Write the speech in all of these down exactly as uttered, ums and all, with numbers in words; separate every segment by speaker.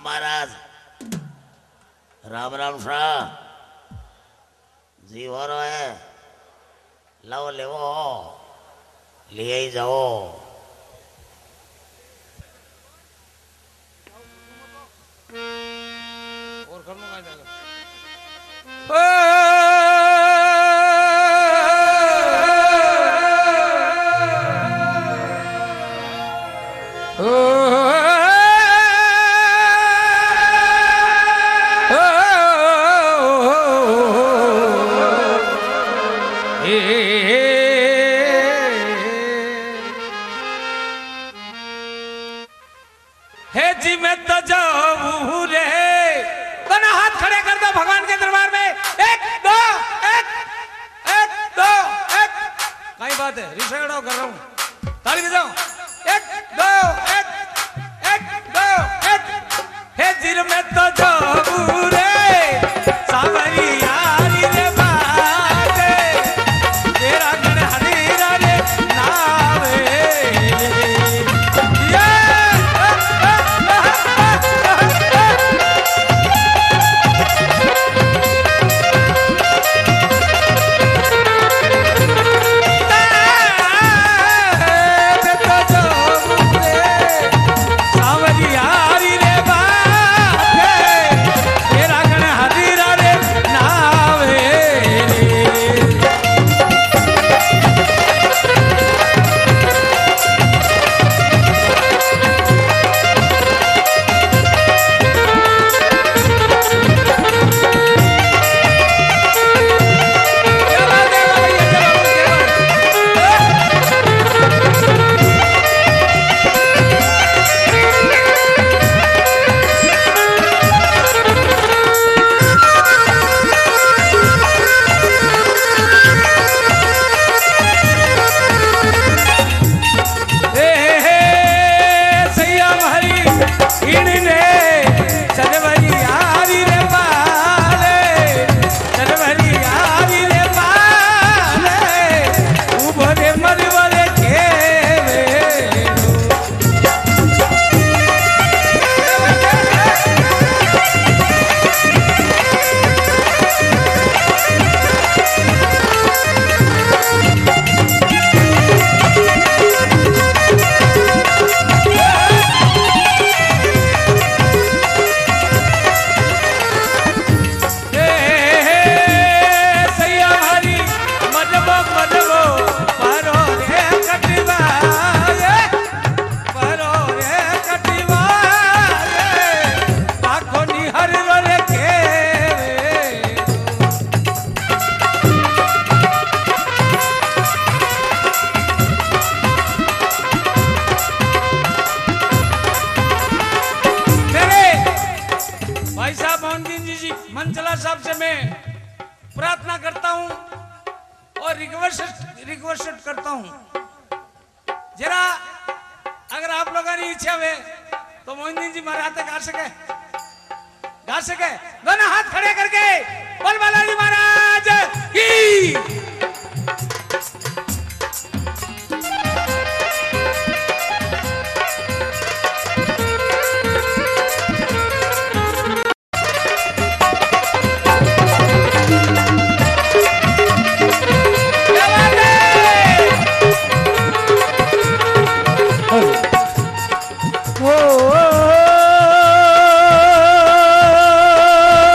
Speaker 1: महाराज राम राम शाह जी हो रहा है लो ले वो ले ही जाओ और कर लूंगा
Speaker 2: हे जी मैं तो जाऊं रे दोनों हाथ खड़े कर दो भगवान के दरबार में एक दो एक एक दो एक कई बात है रिश्ता कर रहा हूँ ताली बजाओ एक दो एक एक दो एक हे जी मैं तो जाऊं रे सावरी यारी रे बाते तेरा गण हरीरा रे नावे साहब से मैं प्रार्थना करता हूं और रिक्वेस्ट रिक्वेस्ट करता हूं जरा अगर आप लोगों की इच्छा है तो मोहिंदर जी महाराज तक गा सके गा सके दोनों हाथ खड़े करके बोल बालाजी महाराज की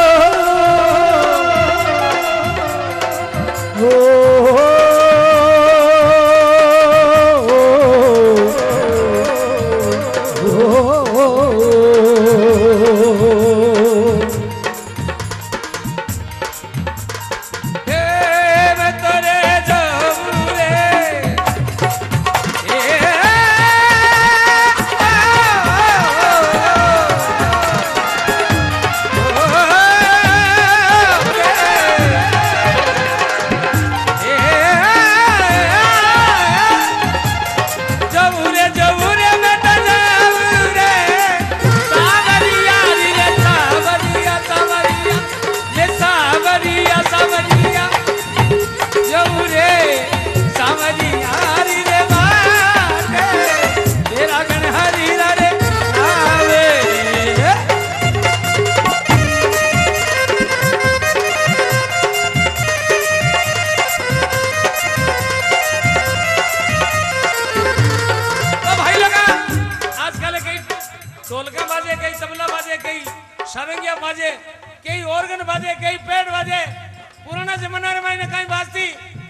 Speaker 3: Oh
Speaker 2: तबला बाजे, कई सारंगिया बाजे, कई ऑर्गन बाजे, कई पेड़ बाजे। पुराना जमाना रे मायने कई बाजती,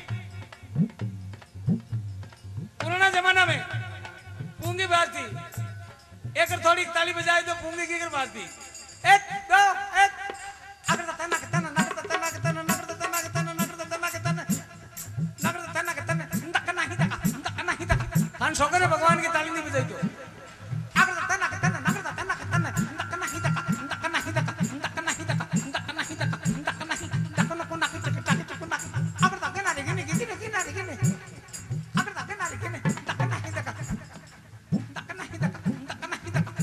Speaker 2: पुराना जमाना में पूंगी बाजती। एक थोड़ी ताली बजाए तो पूंगी की कर बाजती। एक दो एक अगर तना तना नगर तना तना नगर तना तना नगर तना तना नगर तना तना ndakna hi daka ndakna hi daka Khan शौकर भगवान की ताली नहीं बजाई तो अगर तना तना नगर तना तना ndakna hi daka ndakna hi daka ndakna hi दका ndakna hi दका ndakna hi ndakna को नाकी चक चक चक ना अगर दके ना रे गिने गिने गिने गिने अगर दके ना रे गिने ndakna hi दका ndakna hi दका ndakna hi दका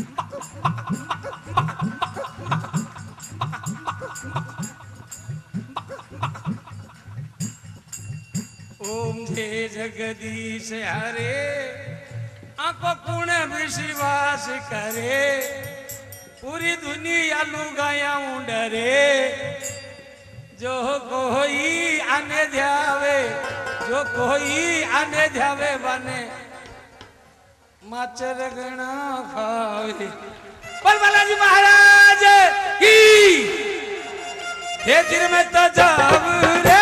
Speaker 2: ओम जय जगदीश हरे आंखों कुण विश्वास करे पूरी दुनिया लुगाया डरे जो कोई आने ध्यावे जो कोई आने ध्यावे बने माचर गणा खावे बोल बालाजी महाराज की हे दिल में तो जाव रे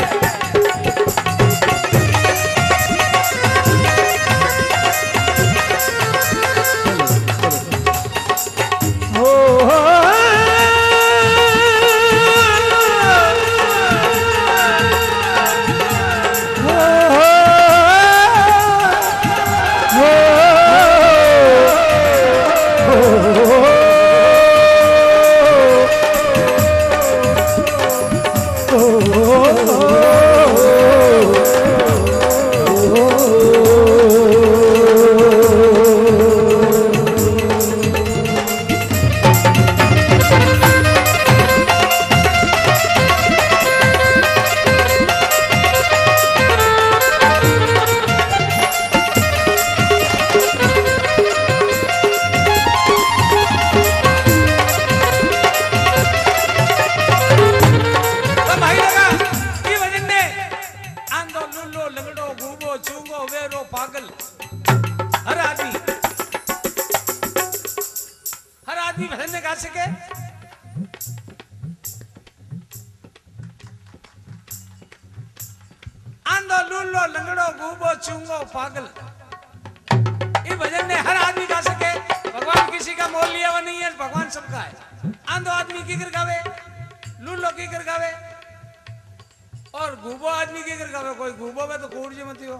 Speaker 2: पागल ये भजन ने हर आदमी गा सके। भगवान किसी का मोल लिया हुआ नहीं है, भगवान सबका है। आंधो आदमी की कर गावे, लूलो की कर गावे और घूबो आदमी की कर गावे। कोई घूबो में तो कूड़ जी मत हो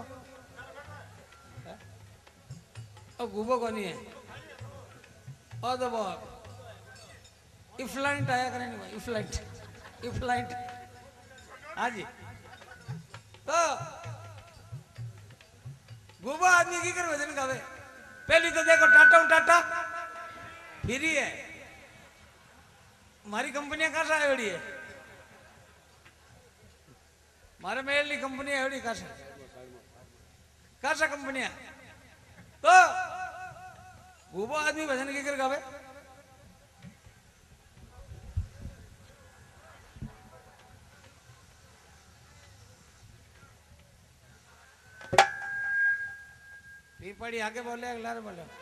Speaker 2: और घूबो को नहीं है और तो बहुत इफ्लाइंट आया करें नहीं इफ्लाइंट इफ्लाइंट हाँ जी। तो गुबा आदमी की कर वजन गावे। पहली तो देखो टाटा टाटा फिर ही है हमारी कंपनियां कहाँ से है मारे मेल कंपनी है कहाँ कहाँ सा कंपनियां। तो गुबा आदमी वजन की कर गावे। पड़ी आगे बोले अगला रे बोले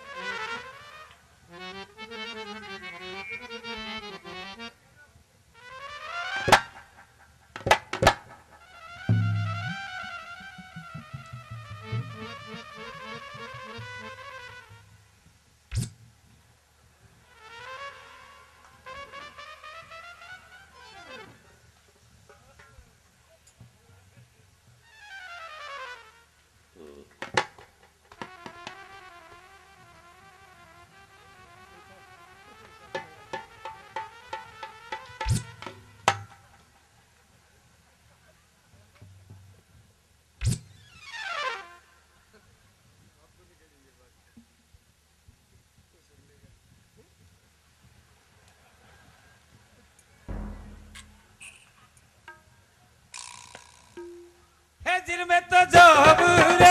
Speaker 2: दिल में तो जब रे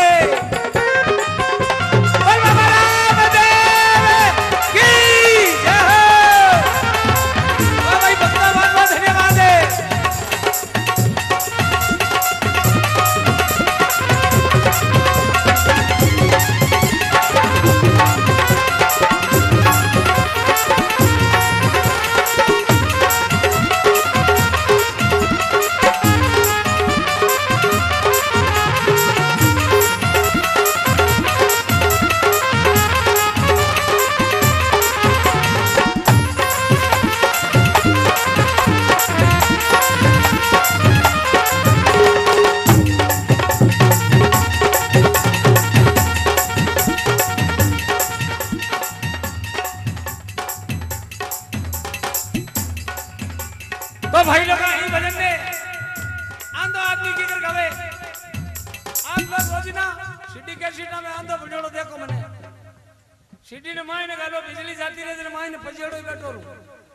Speaker 2: तो भाई लोग यही भजन में आंधो आदमी की कर गावे आंधो रोजना सिटी के सीटा में आंधो बजोड़ो देखो मने सिटी ने मायने गालो बिजली जाती रहे ने मायने पजेड़ो बैठो रू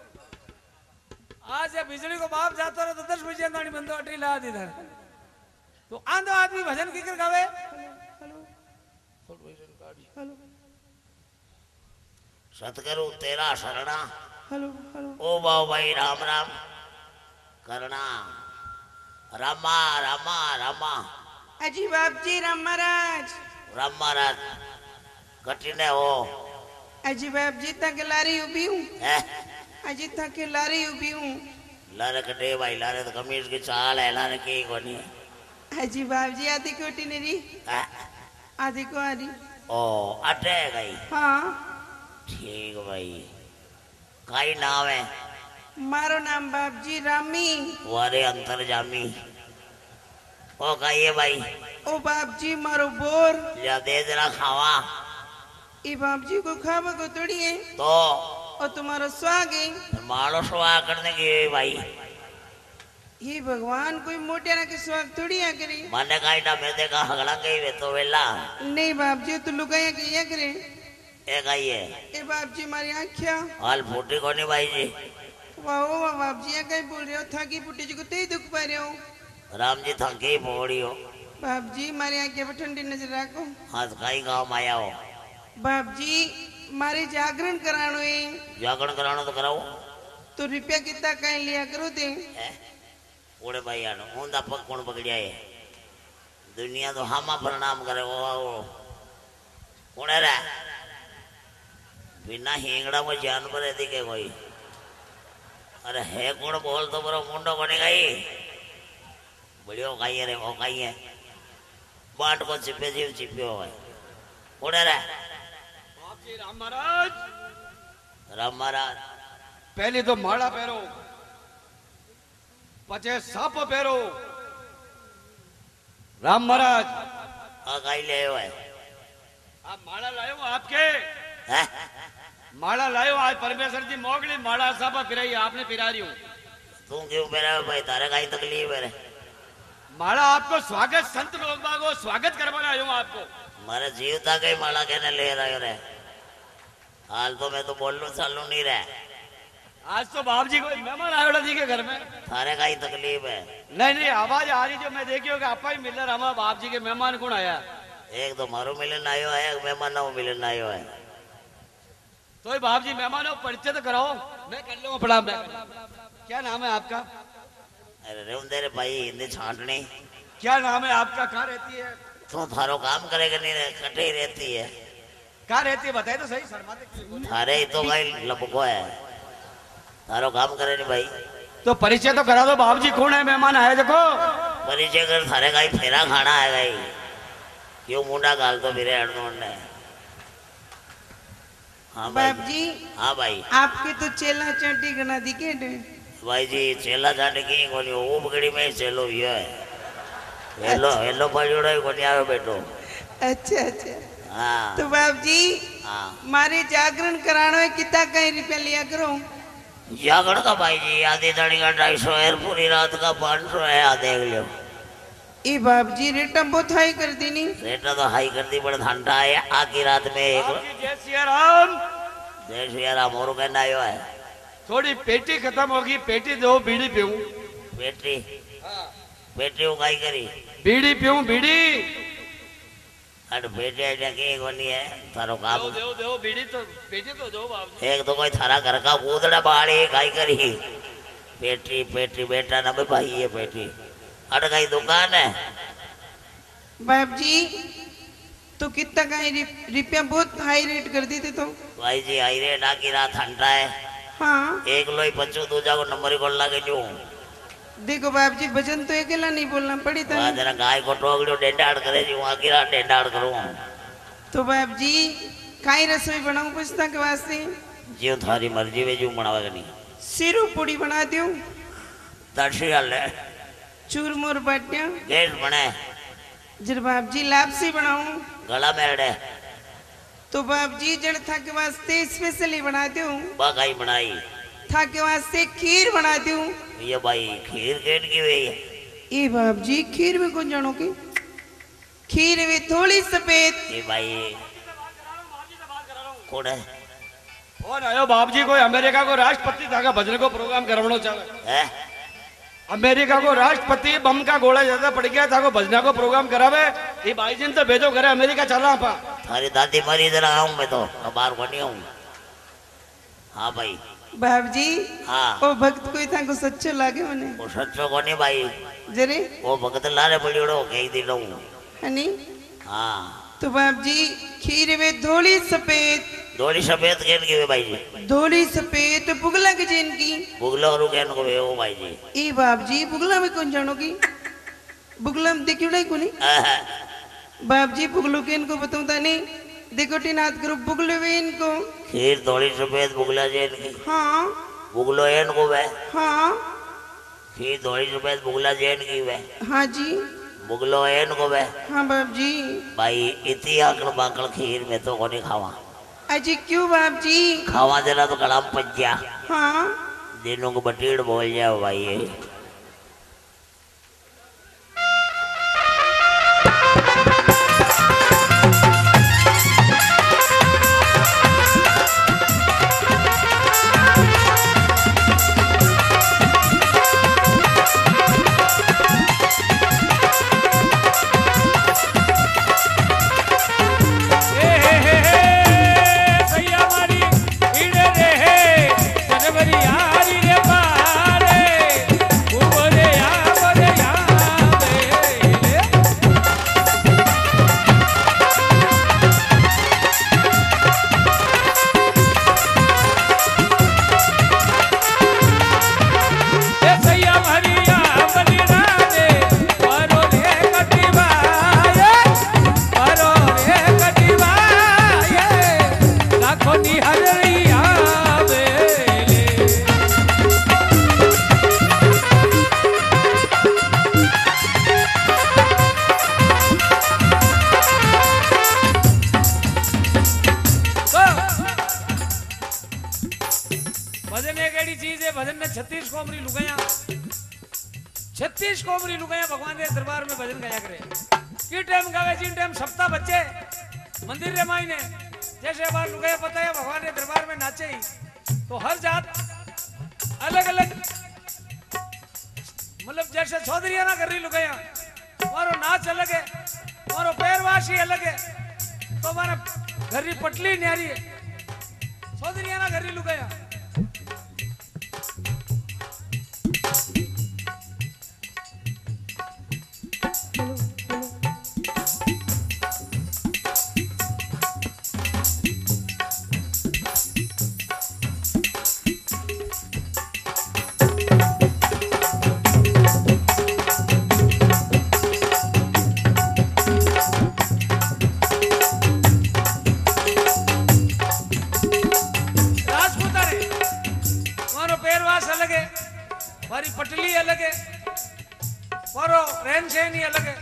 Speaker 2: आज ये बिजली को बाप जाता रहे तो दस बजे गाड़ी बंदो अटी ला दी धर तो आंधो आदमी भजन की कर गावे
Speaker 1: सतगुरु तेरा शरणा
Speaker 3: हेलो हेलो
Speaker 1: ओ बाबू भाई राम राम करना रामा रामा रामा
Speaker 3: अजी बाप जी राम महाराज
Speaker 1: राम महाराज कठिन है हो
Speaker 3: अजी बाप जी तक लारी उभी हूँ
Speaker 1: है
Speaker 3: अजी तक लारी उभी हूँ
Speaker 1: लारे कटे भाई लारे तो कमीज की चाल है लारे की कोनी
Speaker 3: अजी बाप जी आधी कोटी नेरी
Speaker 1: है?
Speaker 3: आधी को आधी
Speaker 1: ओ अटे गई
Speaker 3: हाँ
Speaker 1: ठीक भाई काई नाम है
Speaker 3: मारो नाम बाप जी रामी
Speaker 1: वारे अंतर जामी ओ कहिए भाई
Speaker 3: ओ बाप जी मारो बोर
Speaker 1: या दे जरा खावा
Speaker 3: ई बाप जी को खावा को तोड़ी है
Speaker 1: तो
Speaker 3: और तुम्हारो स्वाग है
Speaker 1: मारो सुहा करने की भाई
Speaker 3: ये भगवान कोई मोटे ना के स्वाग थोड़ी आ करे
Speaker 1: माने काई ना मैं देखा हगला गई वे तो वेला
Speaker 3: नहीं बाप जी तो लुगाया के ये करे
Speaker 1: ए कहिए
Speaker 3: ए बाप जी मारी आँखिया
Speaker 1: हाल फूटी कोनी भाई जी
Speaker 3: वाह वाह बाप जी कहीं बोल रहे हो थाकी पुटी जी को ते दुख पा रहे हो
Speaker 1: राम जी थकी फोड़ी हो
Speaker 3: बाप जी मारी आँखें पर ठंडी नजर रखो
Speaker 1: हाथ काई गाँव में आया हो
Speaker 3: बाप जी मारे जागरण करानो है
Speaker 1: जागरण कराना तो कराओ
Speaker 3: तो रुपया कितना कहीं लिया करो दे
Speaker 1: ओड़े भाई यार ऊंधा पग कौन पकड़िया है दुनिया तो हामा प्रणाम करे वो वो कौन है रे बिना हिंगड़ा में जानवर है दिखे कोई अरे है कौन बोल तो बरो मुंडो कोने गई बढ़िया खाई है रे वो खाई है बाट को चिपे जीव चिपे हो गए कौन है रे
Speaker 2: राम महाराज
Speaker 1: राम महाराज
Speaker 2: पहले तो माला पहरो पचे साप पहरो राम महाराज
Speaker 1: आ खाई ले हुए
Speaker 2: आप माला लायो आपके
Speaker 1: हैं
Speaker 2: माला लायो आज परमेश्वर जी मोगली माला सापा पिराई आपने पिरा रही हूँ
Speaker 1: तू क्यों मेरा भाई तारे काई तकलीफ है रे
Speaker 2: माला आपको स्वागत संत लोग बागो स्वागत करवाने आयो हूँ आपको
Speaker 1: मारे जीवता के माला कहने ले रहे हो रे हाल तो मैं तो बोल लू चल लू नहीं रहे
Speaker 2: आज तो बाप जी को मेहमान आयोड़ा जी के घर में
Speaker 1: थारे का ही तकलीफ है
Speaker 2: नहीं नहीं आवाज आ रही जो मैं देखियो कि आपा ही मिल रहा हमारा बाप जी के मेहमान कौन आया
Speaker 1: एक तो मारो मिलन आयो है एक मेहमान ना मिलन आयो है
Speaker 2: तो बाप जी मेहमानों परिचय तो कराओ मैं कर लूंगा प्रणाम क्या नाम है आपका
Speaker 1: अरे रेवंदे रे भाई हिंदी छांटनी
Speaker 2: क्या नाम है आपका कहाँ रहती है
Speaker 1: तू थारो काम करेगा नहीं रे कटे ही रहती है
Speaker 2: कहाँ रहती है बताए तो सही शर्माते क्यों बोले?
Speaker 1: थारे ही तो भाई लपको है थारो काम करे नहीं भाई
Speaker 2: तो परिचय तो करा दो बाप जी कौन है मेहमान आए देखो
Speaker 1: परिचय कर थारे का ही फेरा खाना है भाई क्यों मुंडा गाल तो फिरे हड़नोड़ ने हाँ
Speaker 3: बाप
Speaker 1: भाई
Speaker 3: जी
Speaker 1: हाँ भाई
Speaker 3: आपके तो चेला चाटी गना दिखे डे
Speaker 1: भाई जी चेला जाने की कोनी वो बगड़ी में चेलो ये है हेलो हेलो पजोड़ा कोनी आवे बेटो
Speaker 3: अच्छा अच्छा
Speaker 1: हाँ
Speaker 3: तो बाप जी
Speaker 1: हाँ
Speaker 3: मारे जागरण करानो है कितना कहीं रुपया लिया करो
Speaker 1: जागरण का भाई जी आधी दाड़ी का ढाई सौ है पूरी रात का पाँच सौ है आ देख लो
Speaker 3: ए बाप जी रेटा बहुत हाई कर दी नी
Speaker 1: रेटा तो हाई कर दी बड़ा ठंडा है आकी रात में एक
Speaker 2: बाप जी जय सिया राम
Speaker 1: जय श्री राम और कहना आयो है
Speaker 2: थोड़ी पेटी खत्म होगी पेटी दो बीड़ी पीऊं
Speaker 1: बेटी बेटी उगाई करी
Speaker 2: बीड़ी पीऊं बीड़ी
Speaker 1: अरे बेटे ऐसा की कोनी है थारो काम
Speaker 2: दो दो दो बीड़ी तो पेटी तो दो बाप जी
Speaker 1: एक तो कोई थारा घर का कूदड़ा बाड़ी गाई करी पेटी पेटी बेटा ना भाई ये पेटी अट गई दुकान है
Speaker 3: बाप जी तो कितना कहीं रुपया बहुत हाई रेट कर दी थे तो
Speaker 1: भाई जी आई रे डाकी रात ठंडा है
Speaker 3: हाँ
Speaker 1: एक लोई पच्चू दूजा को नंबर को लगे जो
Speaker 3: देखो बाप जी भजन तो अकेला नहीं बोलना पड़ी था
Speaker 1: जरा गाय को टोकड़ो डेंडाड़ करे जी वहाँ की रात डेंडाड़ करूँ
Speaker 3: तो बाप जी काई रसोई बनाऊं पुछता के वास्ते
Speaker 1: जीव थारी मर्जी में जीव बनावे नहीं
Speaker 3: सिरो पूड़ी बना दूं
Speaker 1: दर्शी हाल है
Speaker 3: चूरमूर बाटिया
Speaker 1: गेट बने
Speaker 3: जर बाप जी लापसी बनाऊं
Speaker 1: गला मेरड़े
Speaker 3: तो बाप जी जड़ था के वास्ते स्पेशली बना दूं
Speaker 1: बागाई बनाई
Speaker 3: था के वास्ते खीर बना दूं।
Speaker 1: ये भाई खीर केट की हुई है?
Speaker 3: ए बाप जी खीर में कौन जानो की? खीर में थोड़ी सफेद।
Speaker 1: ये भाई कौन है?
Speaker 4: कौन आयो बाप जी? कोई अमेरिका को राष्ट्रपति था का भजन को प्रोग्राम करवाना चाहे
Speaker 1: है?
Speaker 4: अमेरिका को राष्ट्रपति बम का गोला ज्यादा पड़ गया था को भजना को प्रोग्राम करावे। ये भाई जिन तो भेजो करे अमेरिका चला पा।
Speaker 1: थारी दादी मरी इधर आऊं मैं तो बाहर को नहीं आऊं। हाँ भाई
Speaker 3: बाप जी
Speaker 1: हाँ
Speaker 3: ओ भक्त कोई था को सच्चो लागे मने।
Speaker 1: वो सच्चो को नहीं भाई,
Speaker 3: जरे
Speaker 1: वो भगत लारे पड़ियोड़ो कई दिन हूँ।
Speaker 3: हनी
Speaker 1: हाँ
Speaker 3: तो बाप जी खीर में थोड़ी सफेद।
Speaker 1: थोड़ी सफेद केन की हुई भाई जी?
Speaker 3: थोड़ी सफेद तो बुगला की जिन की।
Speaker 1: बुगलो और केन को हुई वो भाई जी?
Speaker 3: ए बाप जी बुगला में कौन जानो की? बुगला में देखियो नहीं कोनी।
Speaker 1: आहा,
Speaker 3: बाप जी बुगलू के इनको बताऊं तानी देखो टीनाथ करो बुगलू वे इनको।
Speaker 1: खीर थोड़ी सफेद बुगला जेन की।
Speaker 3: हाँ
Speaker 1: बुगलो एन को वे।
Speaker 3: हाँ
Speaker 1: खीर थोड़ी सफेद बुगला जेन की वे।
Speaker 3: हाँ जी
Speaker 1: बुगलो एन को वे।
Speaker 3: हाँ बाप जी।
Speaker 1: भाई इतनी आकड़ बाकड़ खीर में तो कोनी खावा।
Speaker 3: अजी क्यों बाप जी?
Speaker 1: खावा देना तो कड़ाम पच जा।
Speaker 3: हाँ
Speaker 1: दिनों को बटीड़ बोल जाओ भाई ये।
Speaker 2: छत्तीस कोमरी लुगाया छत्तीस कोमरी लुगाया भगवान के दरबार में भजन गाया करे। की टाइम गावे जिन टाइम सप्ताह बच्चे मंदिर रे माई ने जैसे बार लुगाया पता है भगवान के दरबार में नाचे ही तो हर जात अलग अलग मतलब जैसे चौधरिया ना कर रही लुगाया मारो नाच अलग है, मारो पैरवाशी अलग है, तो हमारा घर की पटली न्यारी है चौधरिया ना घर लुगाया। हमारी पटली अलग है, मारो रहन सहन ही अलग है।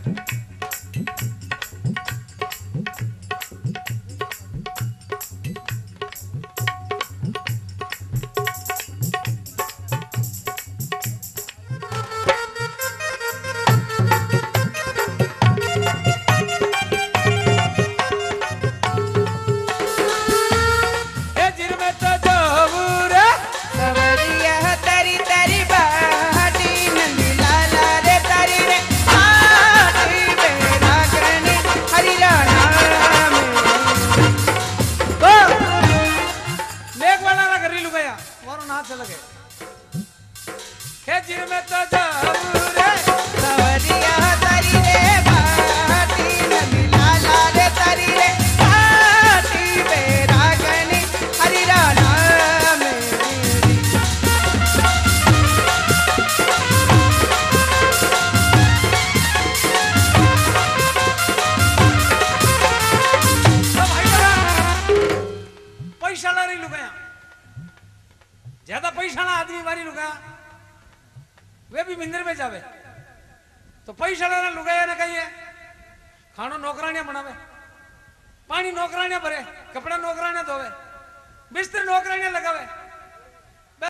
Speaker 2: ज्यादा पैसा ना आदमी मारी लुगाया वे भी मंदिर में जावे तो पैसा ना लुगाया ना कहीं है खानो नौकरानियां बनावे, पानी नौकरानियां भरे, कपड़ा नौकरानियां धोवे, बिस्तर नौकरानियां लगावे।